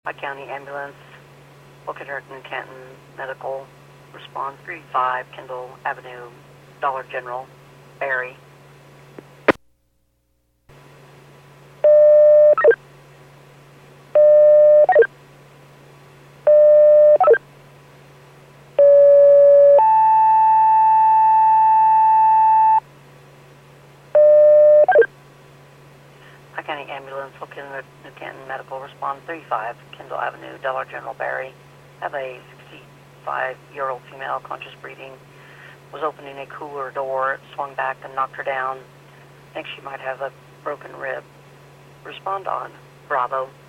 High County Ambulance, Wilkett and Canton Medical, respond 35 Kendall Avenue, Dollar General, Barry. High County Ambulance, Wilkett and Canton Medical, respond 35 Kendall Avenue, Dollar General, Barry. Have a 65-year-old female, conscious breathing, was opening a cooler door, swung back and knocked her down. Think she might have a broken rib. Respond on Bravo.